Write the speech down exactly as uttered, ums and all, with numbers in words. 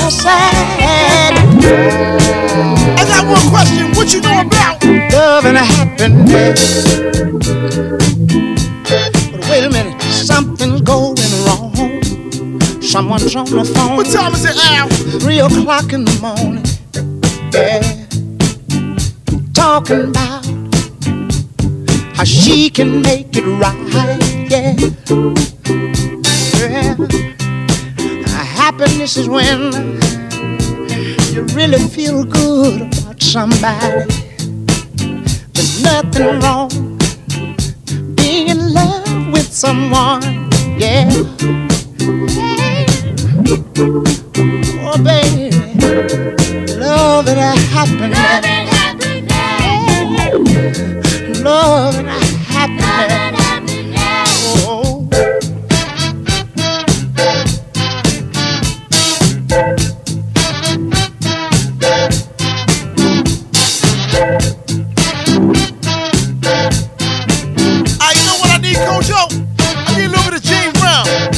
sad. I got one question. What you know about love and happiness? But wait a minute, something's going wrong. Someone's on the phone. What time is it, Al? Three o'clock in the morning. Yeah. Talking about how she can make it right. Yeah. Yeah. Happiness is when you really feel good about somebody. There's nothing wrong being in love with someone. Yeah. Oh, baby.